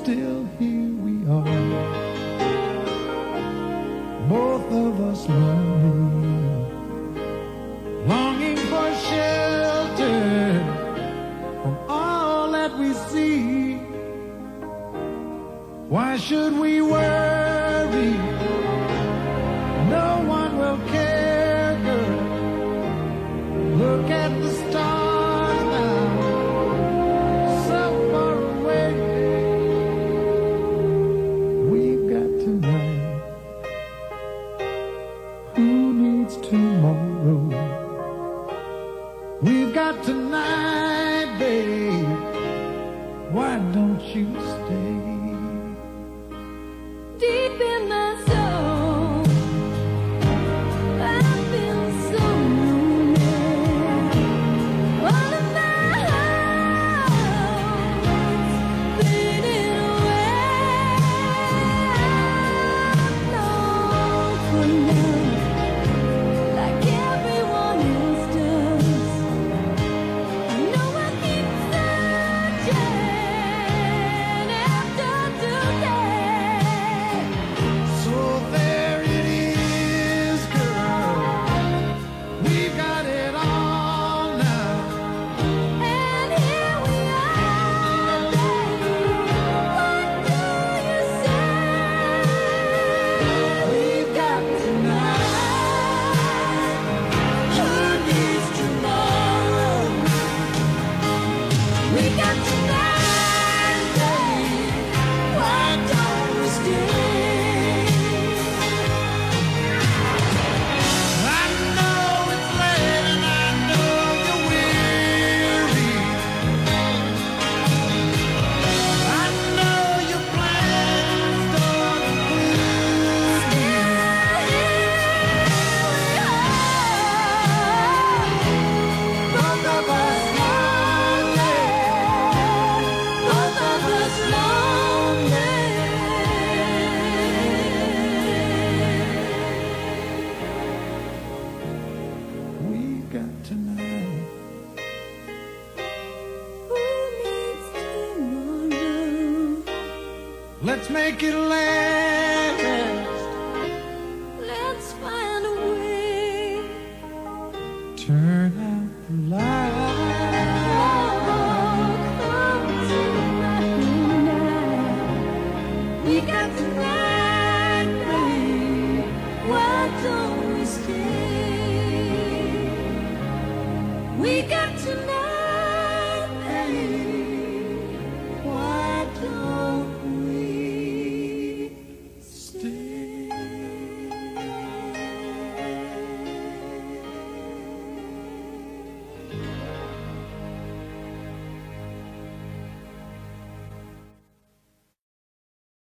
still here we are, both of us lonely, longing for shelter from all that we see. Why should we worry? No one will care, girl. Look at the stars now, so far away. We've got tonight. Who needs tomorrow? We've got tonight, babe. Why don't you stay? Deep in my soul, I feel so lonely. All of my hopes fading away. I long for love like everyone else does. I know I keep searching after today. So there it is, girl. We've got it all now. And here we are, baby. What do you say? We've got tonight. Who needs tomorrow? We got tonight, baby. Why don't we stay? I know it's late and I know you're weary. I know your plans don't include me. Both of us lonely. Both of us lonely. We've got tonight. Who needs tomorrow? Let's make it last. Let's find a way. Turn out the light. Oh, come tonight. We got tonight, babe. Why don't we stay? We got tonight.